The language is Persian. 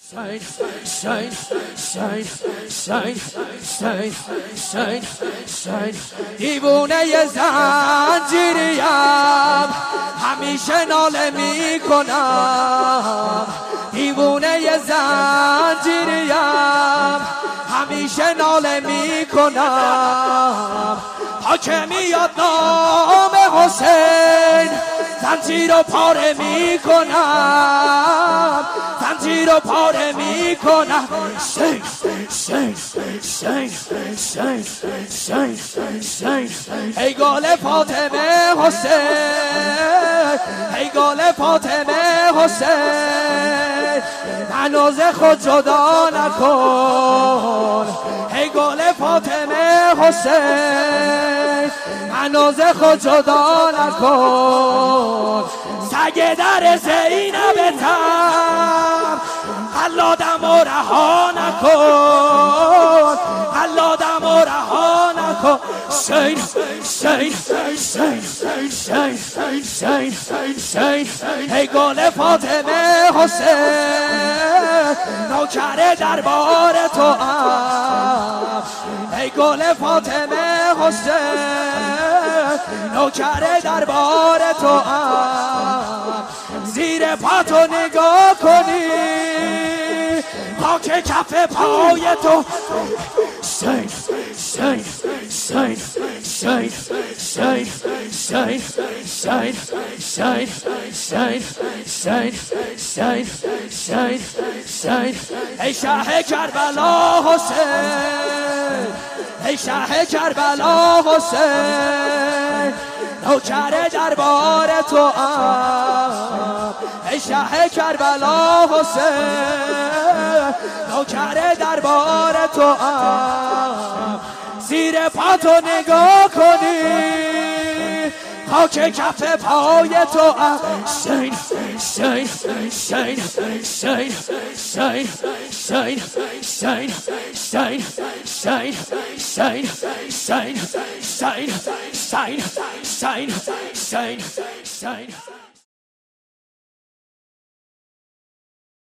Shine, shine, shine, shine, shine, shine, shine. دیوونه زنجیریم همیشه ناله میکنم. دیوونه زنجیریم همیشه ناله میکنم. تا که میاد نام حسین زنجیر رو پاره میکنم. زنجیر رو پاره میکنم. شین شین شین شین شین شین. ای گل فاطمه حسین، ای گل فاطمه حسین، منو ز خود جدا نکن. ای گل فاطمه حسین، منو ز خود جدا نکن. سگ در زینبتم قلادم و رها نکن. قلادم و رها نکن. شین شین شین شین شین شین. ای گل فاطمه حسین، نوکر دربار تو ام. ای گل فاطمه حسین، نوکر دربار تو ام. زیر پاتو نگاه کنی خاک کف پای تو. شین شین شین شین شین شین شین شین شین شین شین شین شین. ای شه کربلا حسین، ای شه کربلا حسین، نوکر دربار تو ام. ای شه کربلا حسین، نوکر دربار تو ام. زیر پاتو نگاه کنی خاک کف پای تو ام. شین شین شین شین شین شین شین شین شین شین شین شین شین شین شین شین.